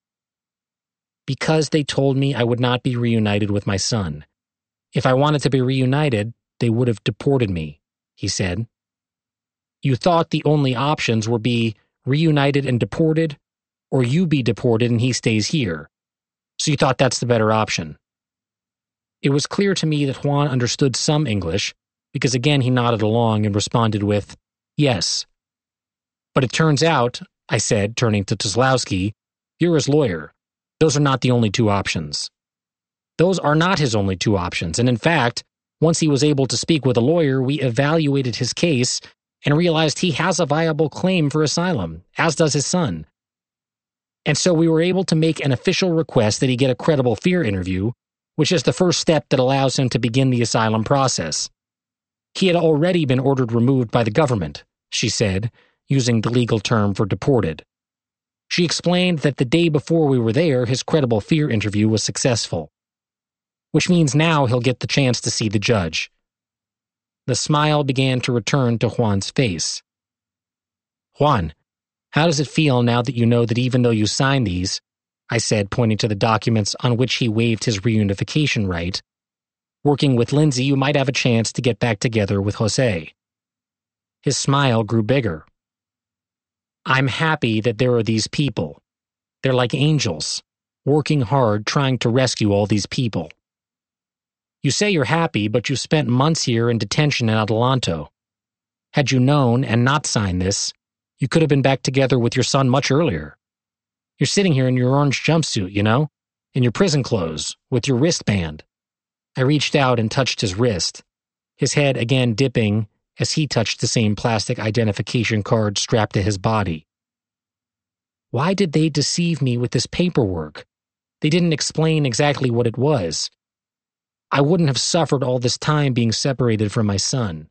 Because they told me I would not be reunited with my son. If I wanted to be reunited, they would have deported me, he said. You thought the only options were be reunited and deported, or you be deported and he stays here. So you thought that's the better option. It was clear to me that Juan understood some English, because again he nodded along and responded with, yes. But it turns out, I said, turning to Kozlowski, you're his lawyer. Those are not the only two options. Those are not his only two options, and in fact, once he was able to speak with a lawyer, we evaluated his case and realized he has a viable claim for asylum, as does his son. And so we were able to make an official request that he get a credible fear interview, which is the first step that allows him to begin the asylum process. He had already been ordered removed by the government, she said, using the legal term for deported. She explained that the day before we were there, his credible fear interview was successful, which means now he'll get the chance to see the judge. The smile began to return to Juan's face. Juan, how does it feel now that you know that even though you signed these, I said, pointing to the documents on which he waived his reunification right, working with Lindsay, you might have a chance to get back together with Jose. His smile grew bigger. I'm happy that there are these people. They're like angels, working hard trying to rescue all these people. You say you're happy, but you spent months here in detention in Adelanto. Had you known and not signed this, you could have been back together with your son much earlier. You're sitting here in your orange jumpsuit, you know, in your prison clothes, with your wristband. I reached out and touched his wrist, his head again dipping as he touched the same plastic identification card strapped to his body. Why did they deceive me with this paperwork? They didn't explain exactly what it was. I wouldn't have suffered all this time being separated from my son.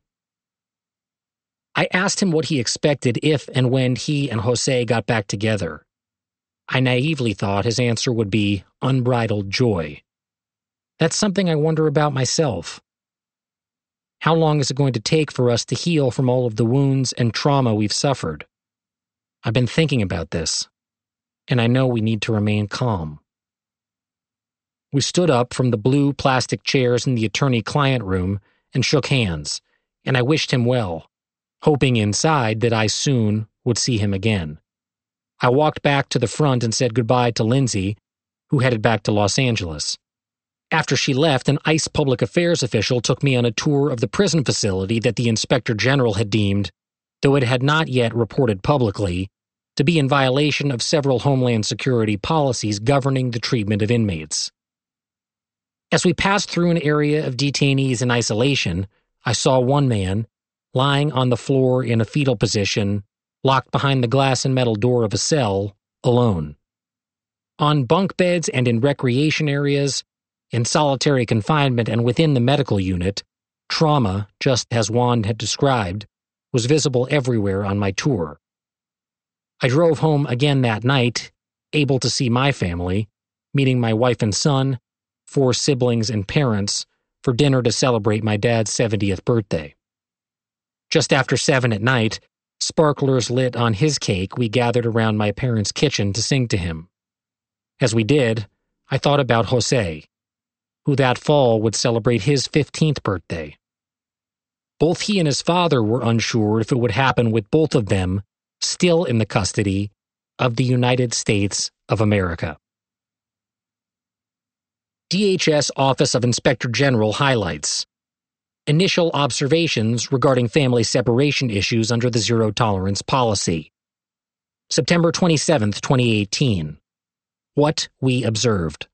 I asked him what he expected if and when he and Jose got back together. I naively thought his answer would be unbridled joy. That's something I wonder about myself. How long is it going to take for us to heal from all of the wounds and trauma we've suffered? I've been thinking about this, and I know we need to remain calm. We stood up from the blue plastic chairs in the attorney-client room and shook hands, and I wished him well, hoping inside that I soon would see him again. I walked back to the front and said goodbye to Lindsay, who headed back to Los Angeles. After she left, an ICE public affairs official took me on a tour of the prison facility that the Inspector General had deemed, though it had not yet reported publicly, to be in violation of several Homeland Security policies governing the treatment of inmates. As we passed through an area of detainees in isolation, I saw one man, lying on the floor in a fetal position, locked behind the glass and metal door of a cell, alone. On bunk beds and in recreation areas, in solitary confinement and within the medical unit, trauma, just as Juan had described, was visible everywhere on my tour. I drove home again that night, able to see my family, meeting my wife and son, four siblings and parents, for dinner to celebrate my dad's seventieth birthday. Just after seven at night, sparklers lit on his cake, we gathered around my parents' kitchen to sing to him. As we did, I thought about Jose, who that fall would celebrate his fifteenth birthday. Both he and his father were unsure if it would happen with both of them still in the custody of the United States of America. D H S Office of Inspector General highlights initial observations regarding family separation issues under the zero-tolerance policy. September twenty-seventh, twenty eighteen. What we observed.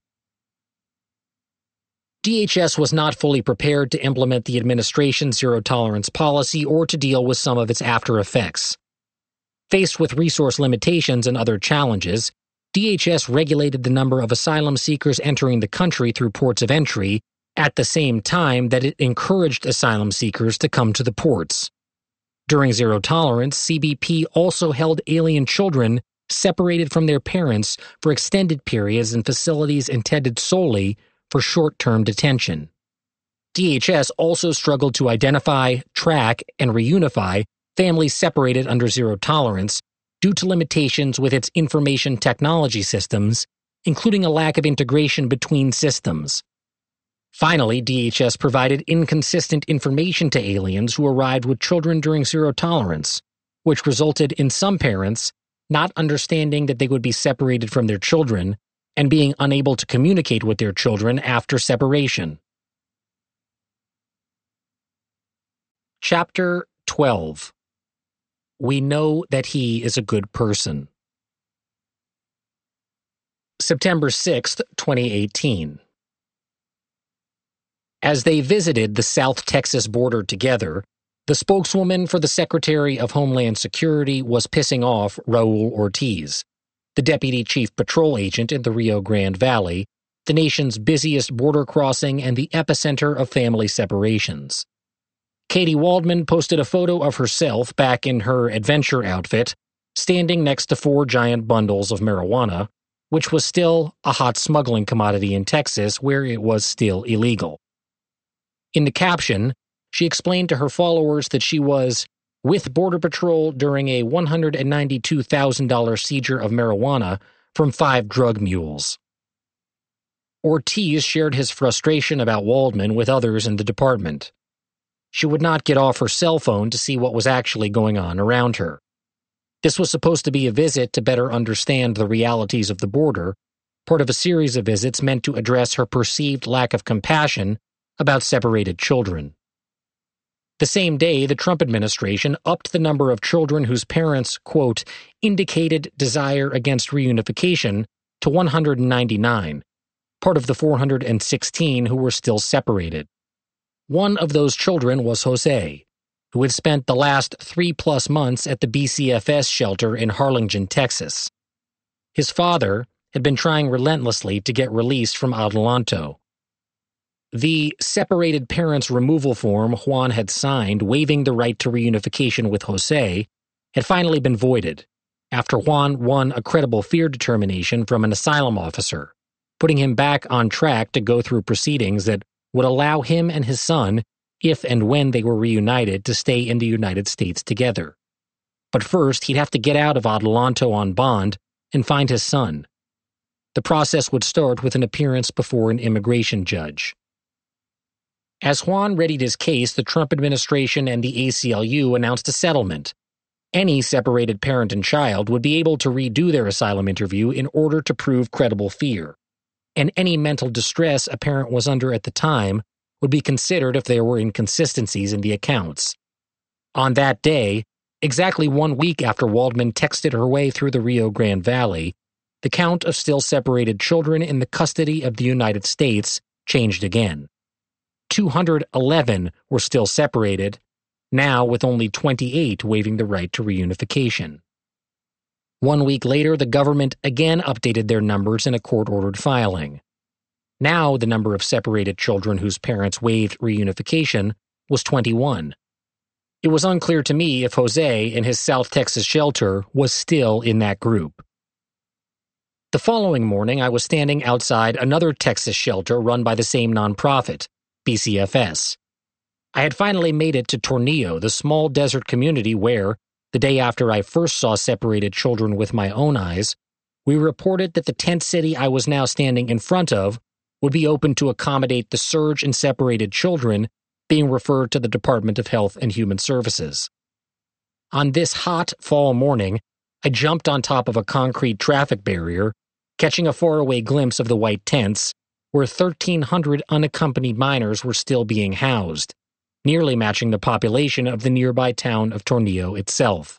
D H S was not fully prepared to implement the administration's zero-tolerance policy or to deal with some of its after-effects. Faced with resource limitations and other challenges, D H S regulated the number of asylum seekers entering the country through ports of entry at the same time that it encouraged asylum seekers to come to the ports. During zero tolerance, C B P also held alien children separated from their parents for extended periods in facilities intended solely for short-term detention. D H S also struggled to identify, track, and reunify families separated under zero tolerance due to limitations with its information technology systems, including a lack of integration between systems. Finally, D H S provided inconsistent information to aliens who arrived with children during zero tolerance, which resulted in some parents not understanding that they would be separated from their children and being unable to communicate with their children after separation. Chapter twelve. We know that he is a good person. September sixth, twenty eighteen. As they visited the South Texas border together, the spokeswoman for the Secretary of Homeland Security was pissing off Raul Ortiz, the Deputy Chief Patrol Agent in the Rio Grande Valley, the nation's busiest border crossing and the epicenter of family separations. Katie Waldman posted a photo of herself back in her adventure outfit, standing next to four giant bundles of marijuana, which was still a hot smuggling commodity in Texas where it was still illegal. In the caption, she explained to her followers that she was with Border Patrol during a one hundred ninety-two thousand dollars seizure of marijuana from five drug mules. Ortiz shared his frustration about Waldman with others in the department. She would not get off her cell phone to see what was actually going on around her. This was supposed to be a visit to better understand the realities of the border, part of a series of visits meant to address her perceived lack of compassion about separated children. The same day, the Trump administration upped the number of children whose parents, quote, indicated desire against reunification to one hundred ninety-nine, part of the four hundred sixteen who were still separated. One of those children was Jose, who had spent the last three-plus months at the B C F S shelter in Harlingen, Texas. His father had been trying relentlessly to get released from Adelanto. The separated parents removal form Juan had signed waiving the right to reunification with Jose had finally been voided, after Juan won a credible fear determination from an asylum officer, putting him back on track to go through proceedings that would allow him and his son, if and when they were reunited, to stay in the United States together. But first, he'd have to get out of Adelanto on bond and find his son. The process would start with an appearance before an immigration judge. As Juan readied his case, the Trump administration and the A C L U announced a settlement. Any separated parent and child would be able to redo their asylum interview in order to prove credible fear, and any mental distress a parent was under at the time would be considered if there were inconsistencies in the accounts. On that day, Exactly one week after Waldman texted her way through the Rio Grande Valley, the count of still separated children in the custody of the United States changed again. two hundred eleven were still separated, now with only twenty-eight waiving the right to reunification. One week later, the government again updated their numbers in a court-ordered filing. Now the number of separated children whose parents waived reunification was twenty-one. It was unclear to me if Jose in his South Texas shelter was still in that group. The following morning, I was standing outside another Texas shelter run by the same nonprofit, B C F S. I had finally made it to Tornillo, the small desert community where, the day after I first saw separated children with my own eyes, we reported that the tent city I was now standing in front of would be open to accommodate the surge in separated children being referred to the Department of Health and Human Services. On this hot fall morning, I jumped on top of a concrete traffic barrier, catching a faraway glimpse of the white tents, where thirteen hundred unaccompanied minors were still being housed, nearly matching the population of the nearby town of Tornillo itself.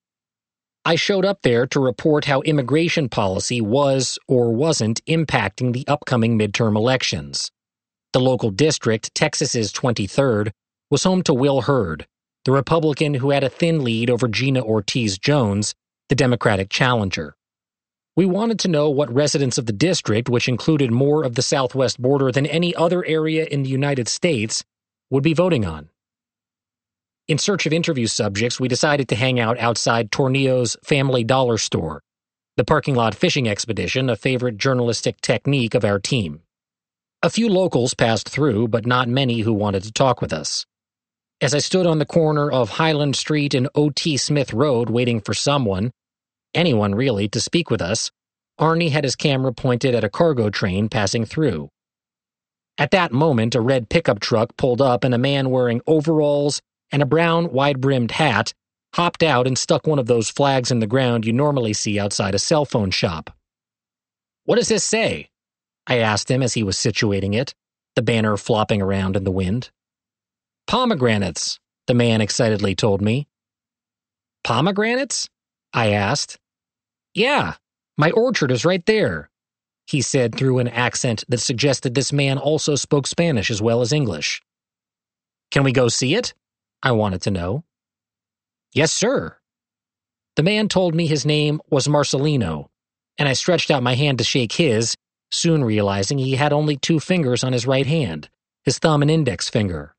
I showed up there to report how immigration policy was or wasn't impacting the upcoming midterm elections. The local district, Texas's twenty-third, was home to Will Hurd, the Republican who had a thin lead over Gina Ortiz Jones, the Democratic challenger. We wanted to know what residents of the district, which included more of the southwest border than any other area in the United States, would be voting on. In search of interview subjects, we decided to hang out outside Tornillo's Family Dollar Store, the parking lot fishing expedition, a favorite journalistic technique of our team. A few locals passed through, but not many who wanted to talk with us. As I stood on the corner of Highland Street and O T Smith Road waiting for someone, anyone really, to speak with us, Arnie had his camera pointed at a cargo train passing through. At that moment, a red pickup truck pulled up and a man wearing overalls and a brown, wide-brimmed hat hopped out and stuck one of those flags in the ground you normally see outside a cell phone shop. "What does this say?" I asked him as he was situating it, the banner flopping around in the wind. "Pomegranates," the man excitedly told me. "Pomegranates?" I asked. "Yeah, my orchard is right there," he said through an accent that suggested this man also spoke Spanish as well as English. "Can we go see it?" I wanted to know. "Yes, sir." The man told me his name was Marcelino, and I stretched out my hand to shake his, soon realizing he had only two fingers on his right hand, his thumb and index finger.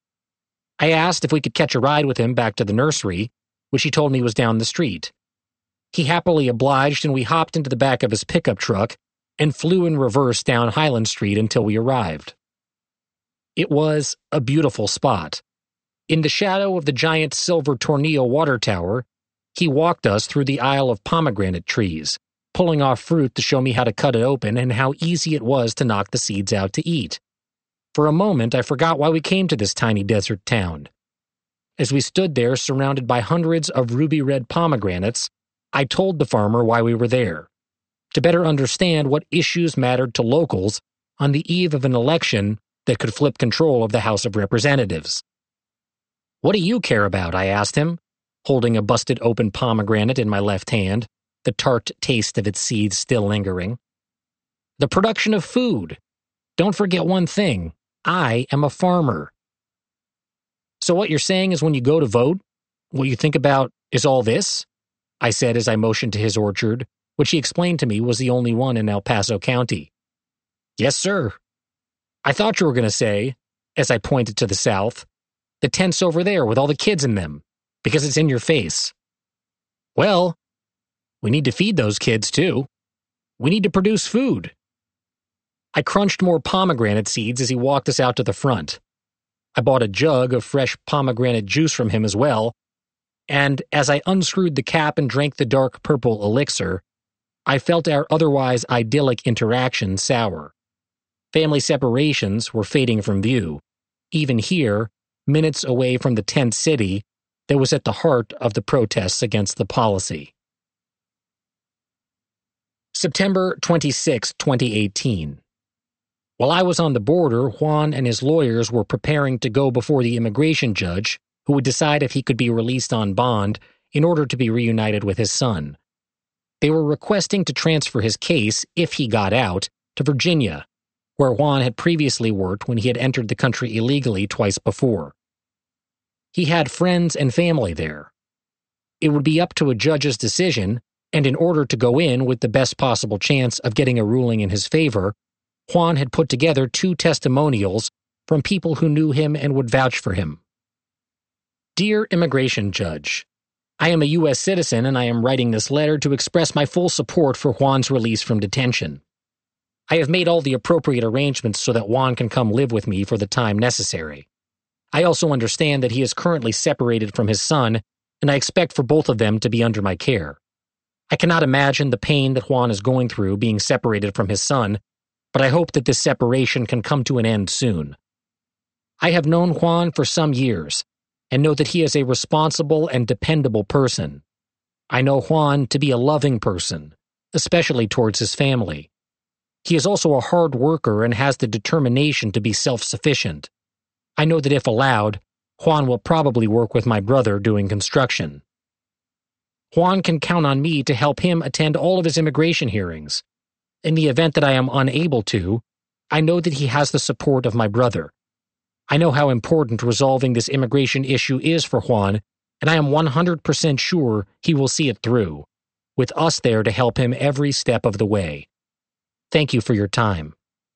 I asked if we could catch a ride with him back to the nursery, which he told me was down the street. He happily obliged, and we hopped into the back of his pickup truck and flew in reverse down Highland Street until we arrived. It was a beautiful spot. In the shadow of the giant silver Tornillo water tower, he walked us through the aisle of pomegranate trees, pulling off fruit to show me how to cut it open and how easy it was to knock the seeds out to eat. For a moment, I forgot why we came to this tiny desert town. As we stood there surrounded by hundreds of ruby-red pomegranates, I told the farmer why we were there, to better understand what issues mattered to locals on the eve of an election that could flip control of the House of Representatives. "What do you care about?" I asked him, holding a busted-open pomegranate in my left hand, the tart taste of its seeds still lingering. "The production of food. Don't forget one thing. I am a farmer." "So what you're saying is when you go to vote, what you think about is all this?" I said as I motioned to his orchard, which he explained to me was the only one in El Paso County. "Yes, sir." "I thought you were going to say," as I pointed to the south, "the tents over there with all the kids in them, because it's in your face." "Well, we need to feed those kids, too. We need to produce food." I crunched more pomegranate seeds as he walked us out to the front. I bought a jug of fresh pomegranate juice from him as well, and as I unscrewed the cap and drank the dark purple elixir, I felt our otherwise idyllic interaction sour. Family separations were fading from view, even here, minutes away from the tent city that was at the heart of the protests against the policy. September twenty-sixth, twenty eighteen. While I was on the border, Juan and his lawyers were preparing to go before the immigration judge, who would decide if he could be released on bond in order to be reunited with his son. They were requesting to transfer his case, if he got out, to Virginia, where Juan had previously worked when he had entered the country illegally twice before. He had friends and family there. It would be up to a judge's decision, and in order to go in with the best possible chance of getting a ruling in his favor, Juan had put together two testimonials from people who knew him and would vouch for him. Dear Immigration Judge, I am a U S citizen and I am writing this letter to express my full support for Juan's release from detention. I have made all the appropriate arrangements so that Juan can come live with me for the time necessary. I also understand that he is currently separated from his son, and I expect for both of them to be under my care. I cannot imagine the pain that Juan is going through being separated from his son, but I hope that this separation can come to an end soon. I have known Juan for some years, and know that he is a responsible and dependable person. I know Juan to be a loving person, especially towards his family. He is also a hard worker and has the determination to be self-sufficient. I know that if allowed, Juan will probably work with my brother doing construction. Juan can count on me to help him attend all of his immigration hearings. In the event that I am unable to, I know that he has the support of my brother. I know how important resolving this immigration issue is for Juan, and I am one hundred percent sure he will see it through, with us there to help him every step of the way. Thank you for your time.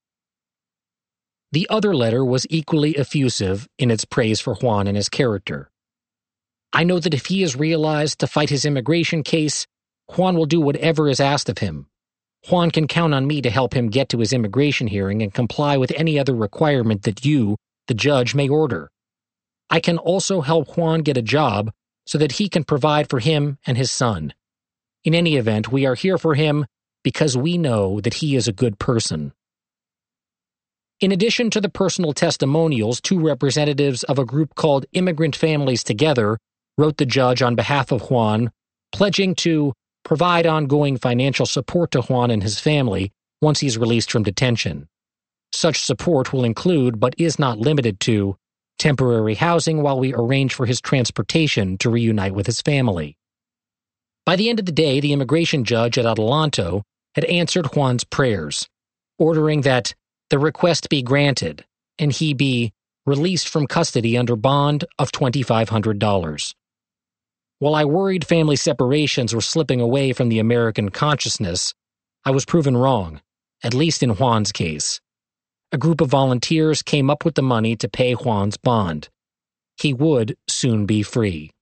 The other letter was equally effusive in its praise for Juan and his character. I know that if he is realized to fight his immigration case, Juan will do whatever is asked of him. Juan can count on me to help him get to his immigration hearing and comply with any other requirement that you, the judge, may order. I can also help Juan get a job so that he can provide for him and his son. In any event, we are here for him because we know that he is a good person. In addition to the personal testimonials, two representatives of a group called Immigrant Families Together wrote the judge on behalf of Juan, pledging to provide ongoing financial support to Juan and his family once he is released from detention. Such support will include, but is not limited to, temporary housing while we arrange for his transportation to reunite with his family. By the end of the day, the immigration judge at Adelanto had answered Juan's prayers, ordering that the request be granted and he be released from custody under bond of two thousand five hundred dollars. While I worried family separations were slipping away from the American consciousness, I was proven wrong, at least in Juan's case. A group of volunteers came up with the money to pay Juan's bond. He would soon be free.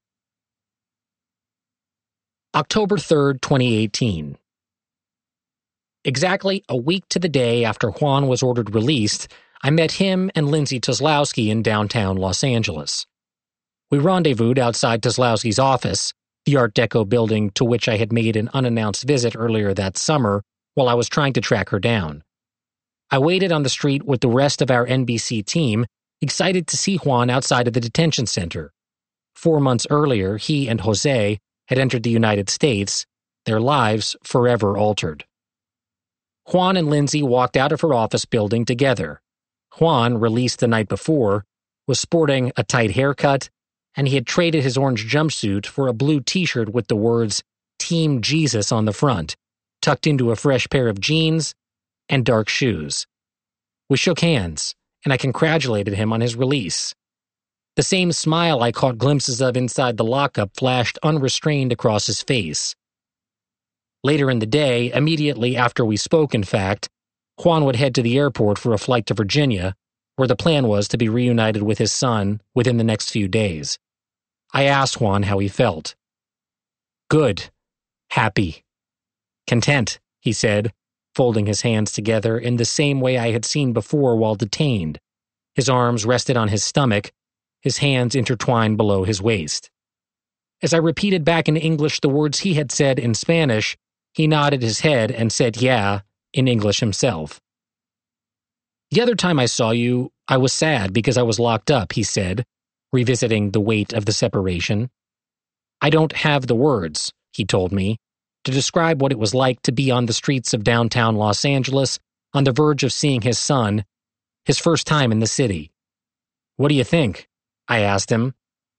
October third, twenty eighteen. Exactly a week to the day after Juan was ordered released, I met him and Lindsay Toslowski in downtown Los Angeles. We rendezvoused outside Toslowski's office, the Art Deco building to which I had made an unannounced visit earlier that summer while I was trying to track her down. I waited on the street with the rest of our N B C team, excited to see Juan outside of the detention center. Four months earlier, he and Jose had entered the United States, their lives forever altered. Juan and Lindsay walked out of her office building together. Juan, released the night before, was sporting a tight haircut, and he had traded his orange jumpsuit for a blue t-shirt with the words Team Jesus on the front, tucked into a fresh pair of jeans and dark shoes. We shook hands, and I congratulated him on his release. The same smile I caught glimpses of inside the lockup flashed unrestrained across his face. Later in the day, immediately after we spoke, in fact, Juan would head to the airport for a flight to Virginia, where the plan was to be reunited with his son within the next few days. I asked Juan how he felt. Good. Happy. Content, he said, folding his hands together in the same way I had seen before while detained. His arms rested on his stomach, his hands intertwined below his waist. As I repeated back in English the words he had said in Spanish, he nodded his head and said yeah in English himself. The other time I saw you, I was sad because I was locked up, he said, revisiting the weight of the separation. I don't have the words, he told me, to describe what it was like to be on the streets of downtown Los Angeles on the verge of seeing his son, his first time in the city. What do you think? I asked him.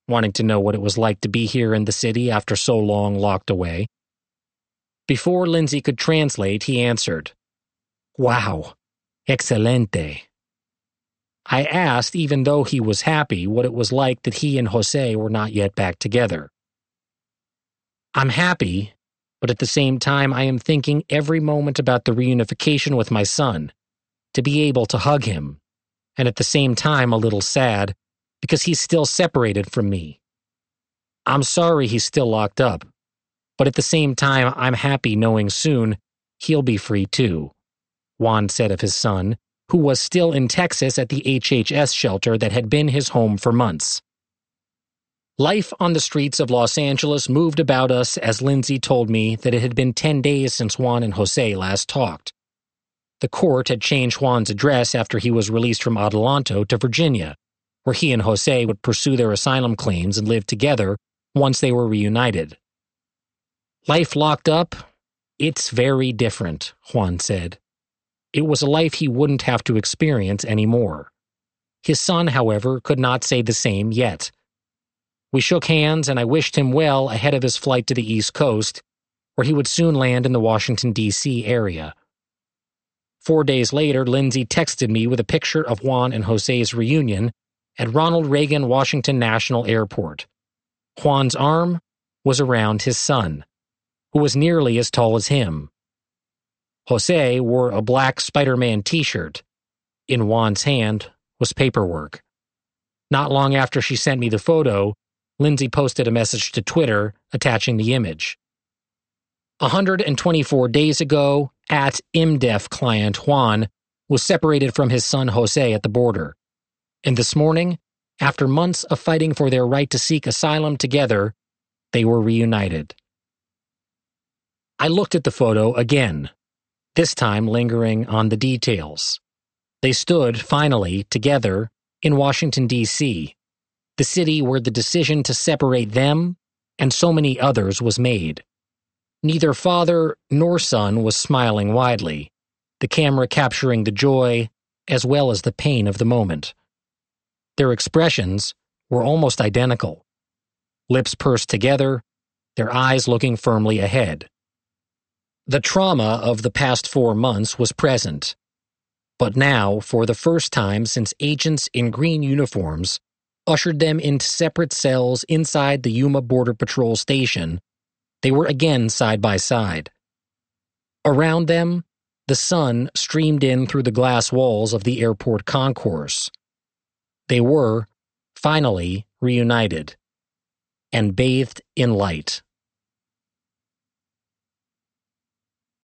wanting to know what it was like to be here in the city after so long locked away. Before Lindsay could translate, he answered, "Wow, excelente." I asked, even though he was happy, what it was like that he and Jose were not yet back together. "I'm happy, but at the same time I am thinking every moment about the reunification with my son, to be able to hug him, and at the same time a little sad, because he's still separated from me. I'm sorry he's still locked up, but at the same time I'm happy knowing soon he'll be free too," Juan said of his son, who was still in Texas at the H H S shelter that had been his home for months. Life on the streets of Los Angeles moved about us as Lindsay told me that it had been ten days since Juan and Jose last talked. The court had changed Juan's address after he was released from Adelanto to Virginia, where he and Jose would pursue their asylum claims and live together once they were reunited. "Life locked up? It's very different," Juan said. It was a life he wouldn't have to experience anymore. His son, however, could not say the same yet. We shook hands and I wished him well ahead of his flight to the East Coast, where he would soon land in the Washington, D C area. Four days later, Lindsay texted me with a picture of Juan and Jose's reunion at Ronald Reagan Washington National Airport. Juan's arm was around his son, who was nearly as tall as him. Jose wore a black Spider-Man t-shirt. In Juan's hand was paperwork. Not long after she sent me the photo, Lindsay posted a message to Twitter attaching the image. one hundred twenty-four days ago, at IMDEF client Juan was separated from his son Jose at the border. And this morning, after months of fighting for their right to seek asylum together, they were reunited. I looked at the photo again, this time lingering on the details. They stood, finally, together in Washington, D C, the city where the decision to separate them and so many others was made. Neither father nor son was smiling widely, the camera capturing the joy as well as the pain of the moment. Their expressions were almost identical. Lips pursed together, their eyes looking firmly ahead. The trauma of the past four months was present. But now, for the first time since agents in green uniforms ushered them into separate cells inside the Yuma Border Patrol station, they were again side by side. Around them, the sun streamed in through the glass walls of the airport concourse. They were, finally, reunited and bathed in light.